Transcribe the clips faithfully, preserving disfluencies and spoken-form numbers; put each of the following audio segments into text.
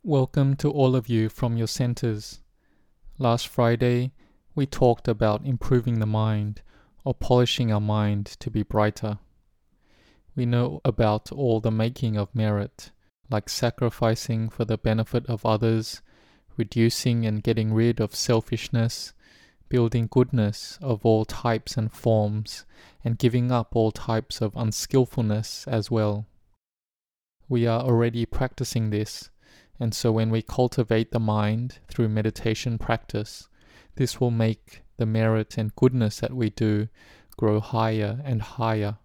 Welcome to all of you from your centers. Last Friday, we talked about improving the mind or polishing our mind to be brighter. We know about all the making of merit, like sacrificing for the benefit of others, reducing and getting rid of selfishness, building goodness of all types and forms, and giving up all types of unskillfulness as well. We are already practicing this. And so when we cultivate the mind through meditation practice, this will make the merit and goodness that we do grow higher and higher.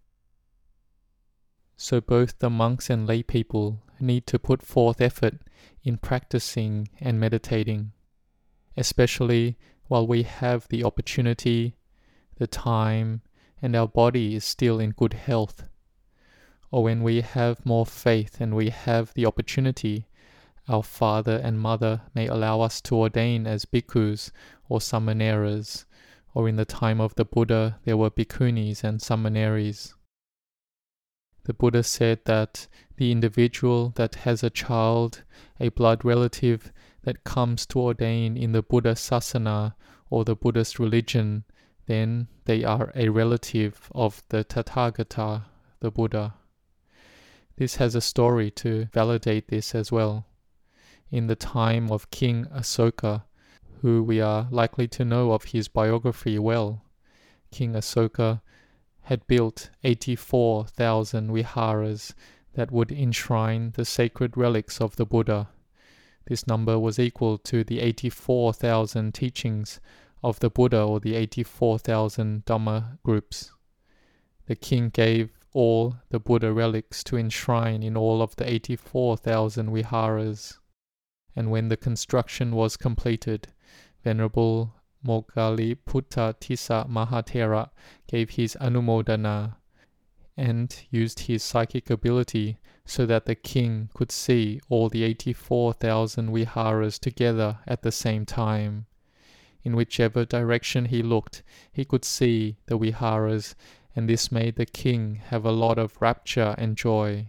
So both the monks and lay people need to put forth effort in practicing and meditating, especially while we have the opportunity, the time, and our body is still in good health, or when we have more faith and we have the opportunity. Our father and mother may allow us to ordain as bhikkhus or samaneras, or in the time of the Buddha there were bhikkhunis and samaneris. The Buddha said that the individual that has a child, a blood relative that comes to ordain in the Buddha Sasana or the Buddhist religion, then they are a relative of the Tathagata, the Buddha. This has a story to validate this as well. In the time of King Asoka, who we are likely to know of his biography well, King Asoka had built eighty-four thousand viharas that would enshrine the sacred relics of the Buddha. This number was equal to the eighty-four thousand teachings of the Buddha, or the eighty-four thousand Dhamma groups. The king gave all the Buddha relics to enshrine in all of the eighty-four thousand viharas. And when the construction was completed, Venerable Moggaliputta Tissa Mahathera gave his anumodana and used his psychic ability so that the king could see all the eighty-four thousand viharas together at the same time. In whichever direction he looked, he could see the viharas, and this made the king have a lot of rapture and joy.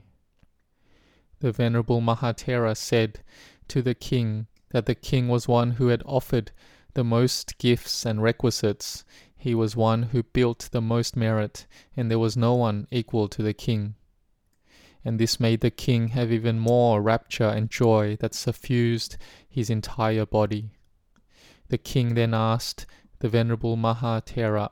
The Venerable Mahathera said to the king that the king was one who had offered the most gifts and requisites. He was one who built the most merit, and there was no one equal to the king. And this made the king have even more rapture and joy that suffused his entire body. The king then asked the Venerable Mahathera,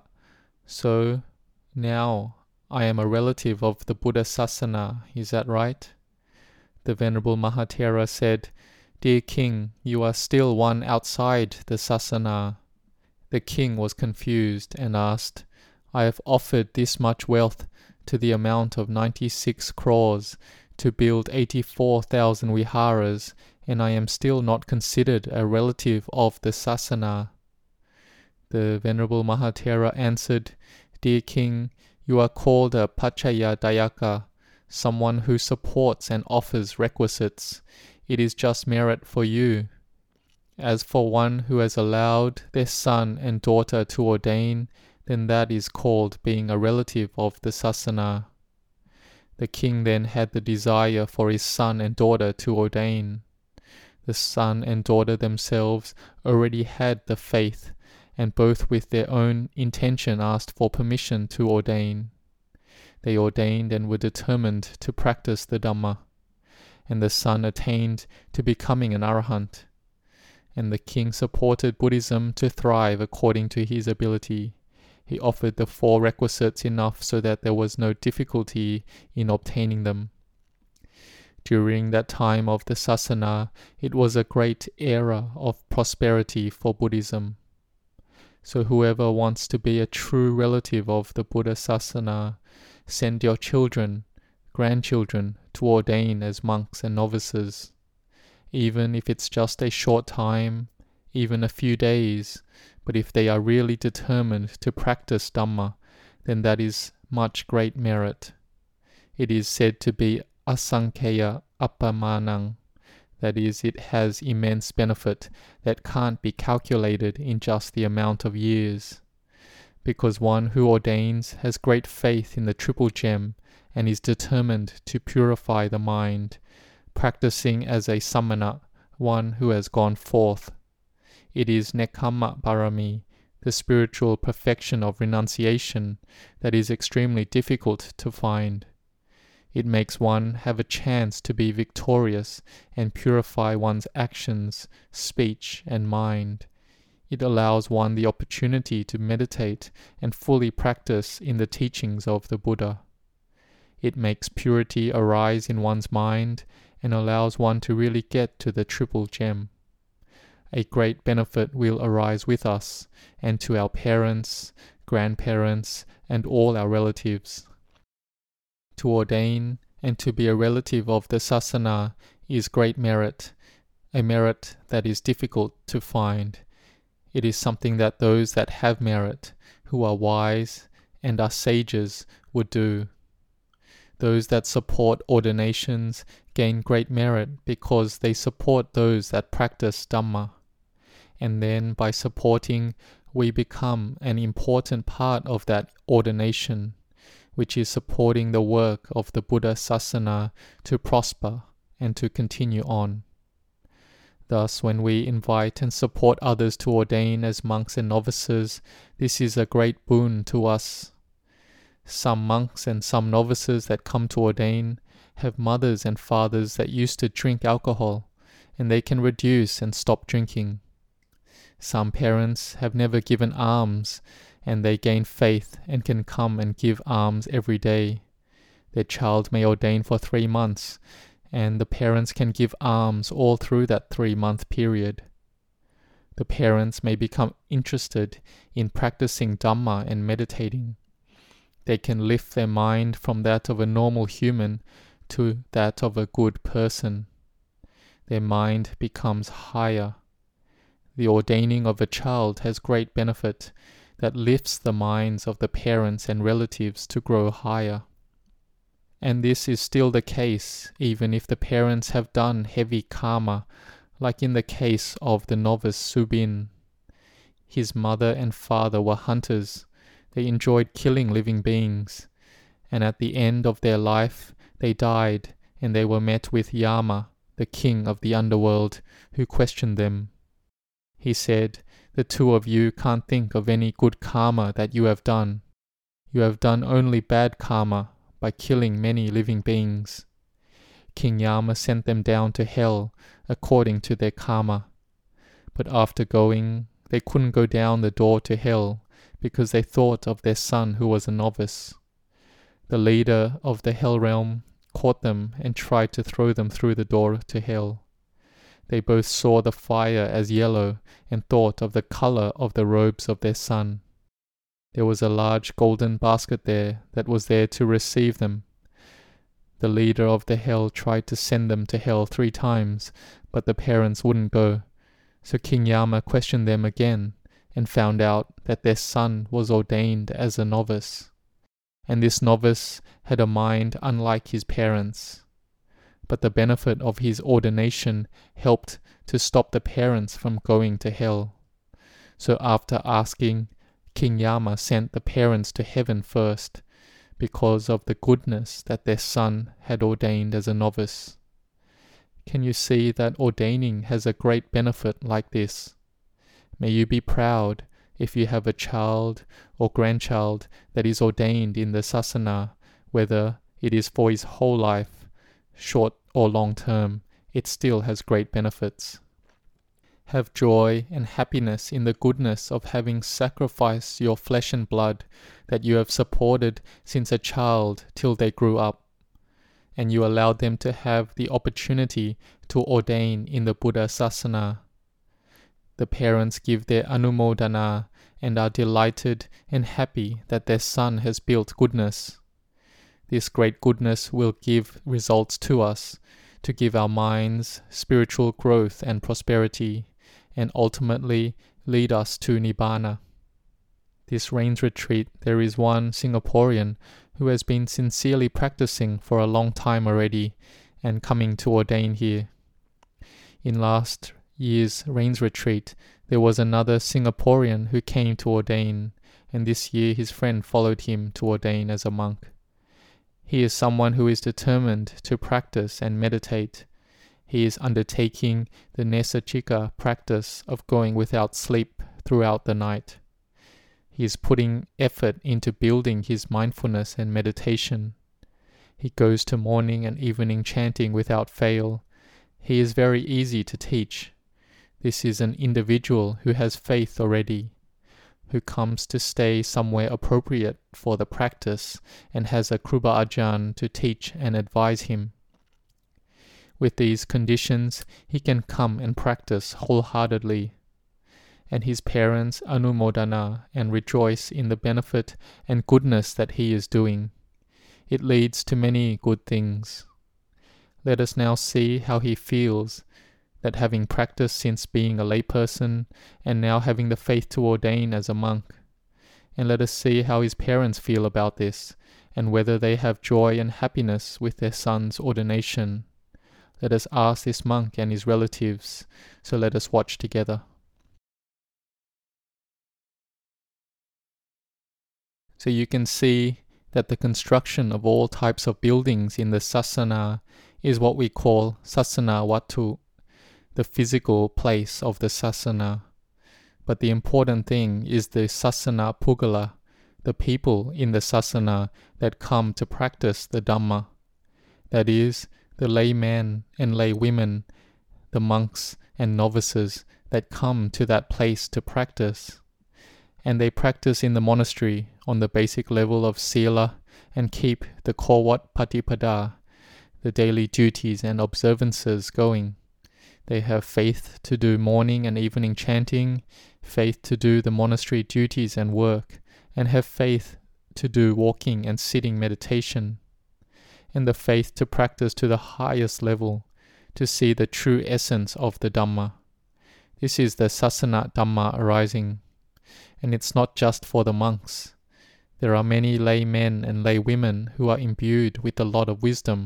"So now I am a relative of the Buddha Sasana, is that right?" The Venerable Mahathera said, "Dear king, you are still one outside the Sasana." The king was confused and asked, "I have offered this much wealth to the amount of ninety-six crores to build eighty-four thousand viharas, and I am still not considered a relative of the Sasana." The Venerable Mahathera answered, "Dear king, you are called a Pachaya Dayaka, someone who supports and offers requisites. It is just merit for you. As for one who has allowed their son and daughter to ordain, then that is called being a relative of the Sasana." The king then had the desire for his son and daughter to ordain. The son and daughter themselves already had the faith, and both with their own intention asked for permission to ordain. They ordained and were determined to practice the Dhamma, and the son attained to becoming an arahant. And the king supported Buddhism to thrive according to his ability. He offered the four requisites enough so that there was no difficulty in obtaining them. During that time of the Sasana, it was a great era of prosperity for Buddhism. So whoever wants to be a true relative of the Buddha Sasana, send your children, grandchildren, to ordain as monks and novices. Even if it's just a short time, even a few days, but if they are really determined to practice Dhamma, then that is much great merit. It is said to be asankheya appamanang, that is, it has immense benefit that can't be calculated in just the amount of years. Because one who ordains has great faith in the Triple Gem and is determined to purify the mind, practicing as a samana, one who has gone forth. It is Nekkhamma Parami, the spiritual perfection of renunciation, that is extremely difficult to find. It makes one have a chance to be victorious and purify one's actions, speech, and mind. It allows one the opportunity to meditate and fully practice in the teachings of the Buddha. It makes purity arise in one's mind and allows one to really get to the triple gem. A great benefit will arise with us and to our parents, grandparents, and all our relatives. To ordain and to be a relative of the sasana is great merit, a merit that is difficult to find. It is something that those that have merit, who are wise and are sages, would do. Those that support ordinations gain great merit because they support those that practice Dhamma. And then by supporting, we become an important part of that ordination, which is supporting the work of the Buddha Sasana to prosper and to continue on. Thus, when we invite and support others to ordain as monks and novices, this is a great boon to us. Some monks and some novices that come to ordain have mothers and fathers that used to drink alcohol, and they can reduce and stop drinking. Some parents have never given alms, and they gain faith and can come and give alms every day. Their child may ordain for three months, and the parents can give alms all through that three-month period. The parents may become interested in practicing Dhamma and meditating. They can lift their mind from that of a normal human to that of a good person. Their mind becomes higher. The ordaining of a child has great benefit that lifts the minds of the parents and relatives to grow higher. And this is still the case even if the parents have done heavy karma, like in the case of the novice Subin. His mother and father were hunters. They enjoyed killing living beings, and at the end of their life they died, and they were met with Yama, the king of the underworld, who questioned them. He said, "The two of you can't think of any good karma that you have done. You have done only bad karma by killing many living beings." King Yama sent them down to hell according to their karma. But after going, they couldn't go down the door to hell because they thought of their son who was a novice. The leader of the hell realm caught them and tried to throw them through the door to hell. They both saw the fire as yellow and thought of the color of the robes of their son. There was a large golden basket there that was there to receive them. The leader of the hell tried to send them to hell three times, but the parents wouldn't go. So King Yama questioned them again and found out that their son was ordained as a novice. And this novice had a mind unlike his parents. But the benefit of his ordination helped to stop the parents from going to hell. So after asking, King Yama sent the parents to heaven first, because of the goodness that their son had ordained as a novice. Can you see that ordaining has a great benefit like this? May you be proud if you have a child or grandchild that is ordained in the sasana, whether it is for his whole life, short or long term, it still has great benefits. Have joy and happiness in the goodness of having sacrificed your flesh and blood that you have supported since a child till they grew up, and you allowed them to have the opportunity to ordain in the Buddha Sasana. The parents give their anumodana and are delighted and happy that their son has built goodness. This great goodness will give results to us, to give our minds spiritual growth and prosperity, and ultimately lead us to Nibbana. This rains retreat, there is one Singaporean who has been sincerely practicing for a long time already and coming to ordain here. In last year's rains retreat, there was another Singaporean who came to ordain, and this year his friend followed him to ordain as a monk. He is someone who is determined to practice and meditate, he is undertaking the Nesachika practice of going without sleep throughout the night. He is putting effort into building his mindfulness and meditation. He goes to morning and evening chanting without fail. He is very easy to teach. This is an individual who has faith already, who comes to stay somewhere appropriate for the practice and has a Kruba Ajahn to teach and advise him. With these conditions, he can come and practice wholeheartedly, and his parents anumodana and rejoice in the benefit and goodness that he is doing. It leads to many good things. Let us now see how he feels that having practiced since being a layperson and now having the faith to ordain as a monk. And let us see how his parents feel about this and whether they have joy and happiness with their son's ordination. Let us ask this monk and his relatives, so let us watch together. So you can see that the construction of all types of buildings in the sasana is what we call sasana watu, the physical place of the sasana. But the important thing is the sasana pugala, the people in the sasana that come to practice the Dhamma. That is, the laymen and laywomen, the monks and novices that come to that place to practice. And they practice in the monastery on the basic level of sila and keep the Kawat Patipada, the daily duties and observances going. They have faith to do morning and evening chanting, faith to do the monastery duties and work, and have faith to do walking and sitting meditation, and the faith to practice to the highest level, to see the true essence of the Dhamma. This is the Sasana Dhamma arising, and it's not just for the monks. There are many laymen and laywomen who are imbued with a lot of wisdom.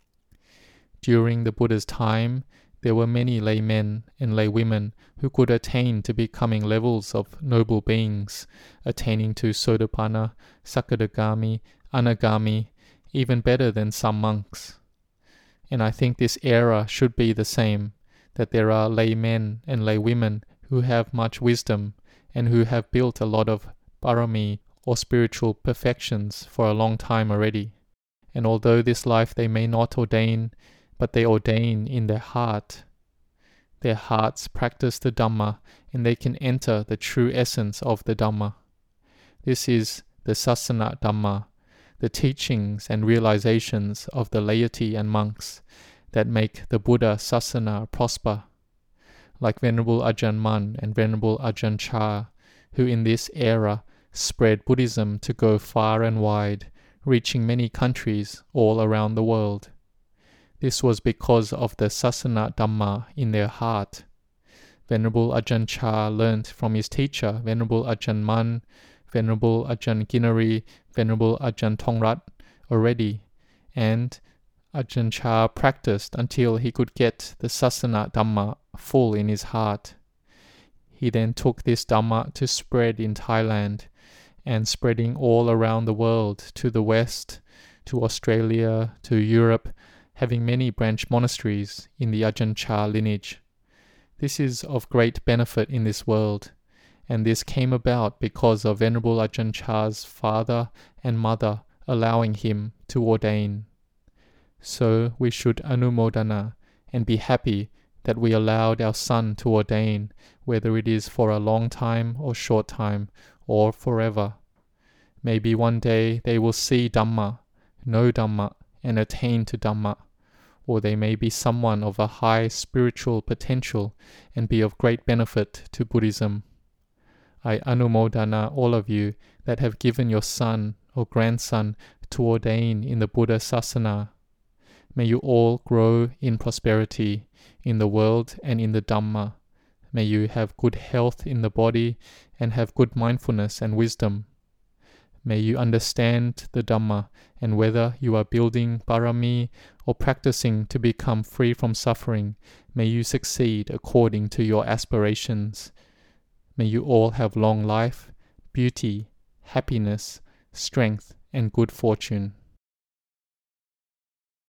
During the Buddha's time, there were many laymen and laywomen who could attain to becoming levels of noble beings, attaining to Sotapanna, Sakadagami, Anagami, even better than some monks. And I think this era should be the same, that there are laymen and laywomen who have much wisdom and who have built a lot of parami or spiritual perfections for a long time already. And although this life they may not ordain, but they ordain in their heart. Their hearts practice the Dhamma, and they can enter the true essence of the Dhamma. This is the Sasana Dhamma, the teachings and realizations of the laity and monks that make the Buddha Sasana prosper, like Venerable Ajahn Mun and Venerable Ajahn Chah, who in this era spread Buddhism to go far and wide, reaching many countries all around the world. This was because of the Sasana Dhamma in their heart. Venerable Ajahn Chah learnt from his teacher, Venerable Ajahn Mun, Venerable Ajahn Ginari, Venerable Ajahn Tongrat already, and Ajahn Chah practiced until he could get the Sasana Dhamma full in his heart. He then took this Dhamma to spread in Thailand, and spreading all around the world, to the West, to Australia, to Europe, having many branch monasteries in the Ajahn Chah lineage. This is of great benefit in this world, and this came about because of Venerable Ajahn Chah's father and mother allowing him to ordain. So we should anumodana and be happy that we allowed our son to ordain, whether it is for a long time or short time, or forever. Maybe one day they will see Dhamma, know Dhamma, and attain to Dhamma, or they may be someone of a high spiritual potential and be of great benefit to Buddhism. I anumodana all of you that have given your son or grandson to ordain in the Buddha Sasana. May you all grow in prosperity in the world and in the Dhamma. May you have good health in the body and have good mindfulness and wisdom. May you understand the Dhamma, and whether you are building parami or practicing to become free from suffering, may you succeed according to your aspirations. May you all have long life, beauty, happiness, strength, and good fortune.